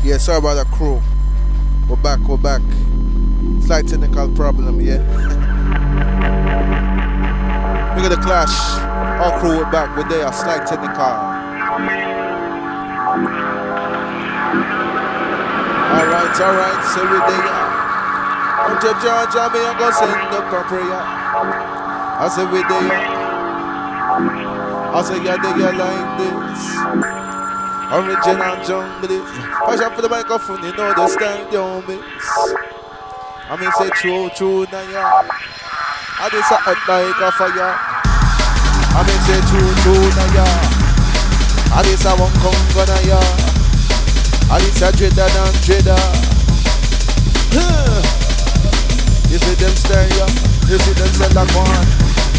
Yeah, sorry about that crew. We're back. Slight technical problem, yeah. Look at the clash. Our crew, we're back. We're there. Slight technical. Alright, so we're there. Until Georgia, me, I'm gonna send up a prayer. I say we're there. I say, yeah, they are like this. Original jungle. Passion for the microphone, you know the style, don't miss. I mean, say true, now, yeah. I just a like a fire. I mean, say true, now, yeah. I just a one conga, now, yeah. I just a dreader than dreader. You see them style, yeah. You see them sell that one.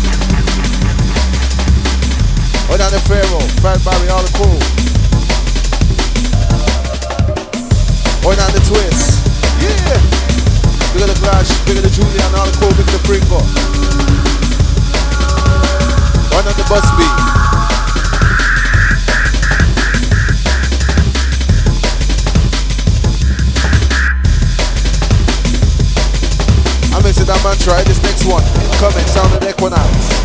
Oh, down the Pharaoh, Fat Barry, all the cool. Oh, down the Twist. Yeah. Big of the Clash, big of the Julian, all the cool, big of the Pringle. One on the Busby. I'm into that man, try this next one. Incoming, sound of the Equinox.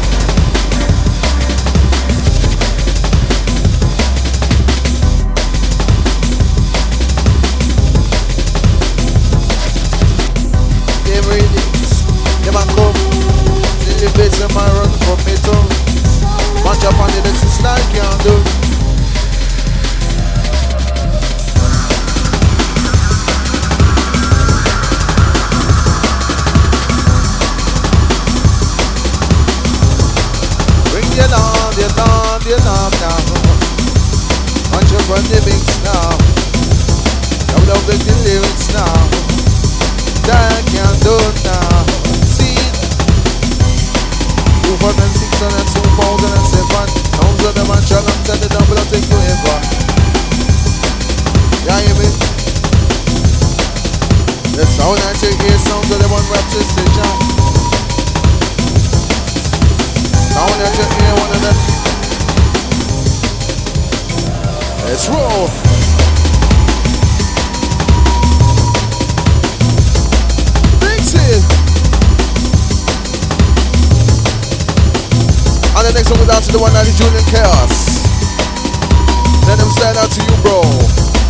Them a come, the bits of my run from me too. Bunch up on the little slide can't do. Bring the alarm now. Bunch up on the mix now. Double up the lyrics now. That can't do now. See 2006 and 2007. Sounds of them and challenge and the double will take you ever. Yeah, you mean? The sound I take here sounds of them on Rapture Station. Sound I take here one of them. Let's roll. And the next one goes out to the one that is Julian Chaos. Let them stand out to you, bro.